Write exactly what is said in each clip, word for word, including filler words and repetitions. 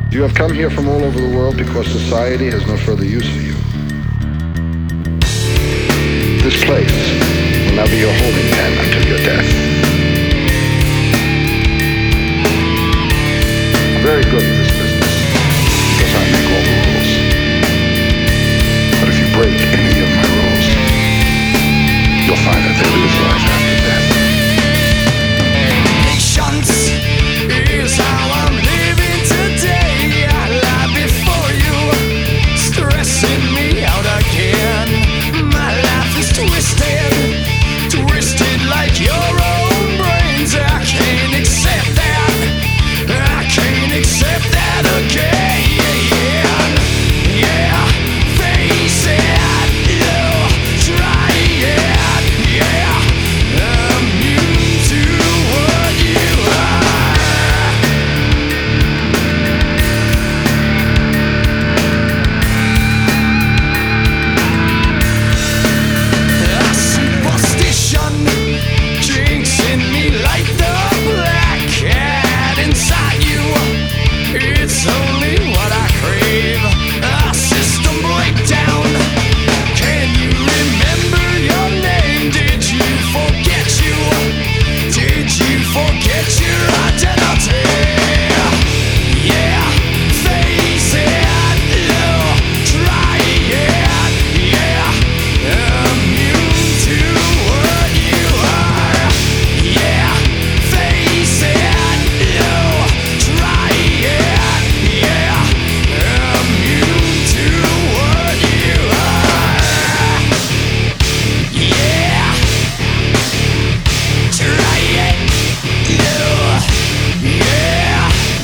You have come here from all over the world because society has no further use for you. This place will now be your holding pen until your death. I'm very good at this business because I make all the rules. But if you break any of my rules, you'll find that there is life after death. Patience is how I'm living today. I lie before you, stressing me out again. My life is twisted, twisted like your own brains. I can't accept that, I can't accept that again. Yeah, face it, you try it, yeah. I'm immune to what you are. A superstition jinxing me like the black cat inside you. It's only what I crave. A system breakdown. Can you remember your name? Did you forget you? Did you forget your identity? Yeah, face it, you try it, yeah. Immune to what you are. Yeah, face it, you try it, yeah. Immune to what you are. Yeah, try it, you, yeah.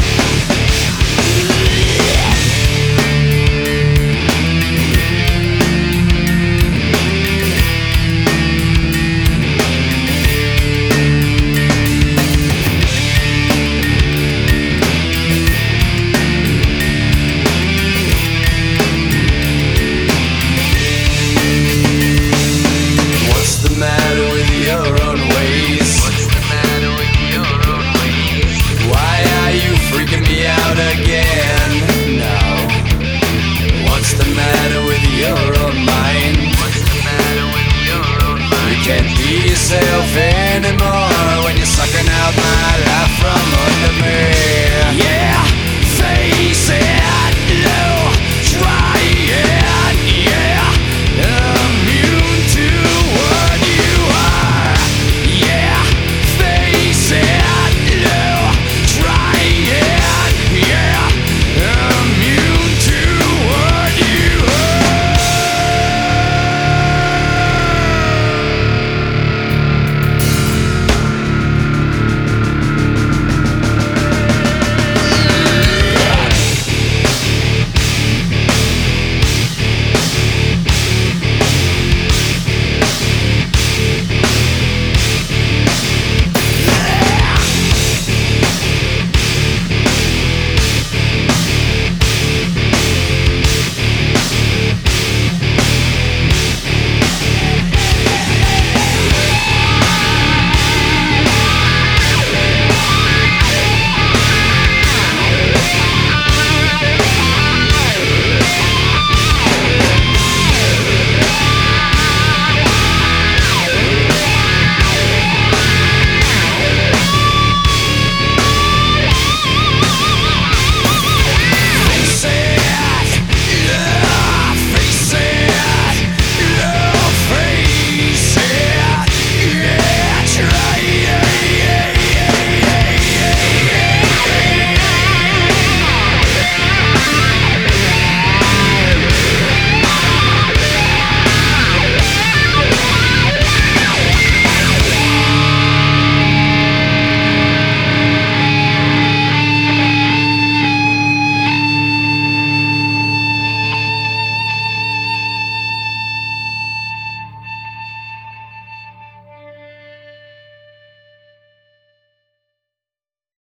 What's the matter with your own ways? What's the matter with your own ways? Why are you freaking me out again? No. What's the matter with your own mind? What's the matter with your own mind? You can't be yourself anymore.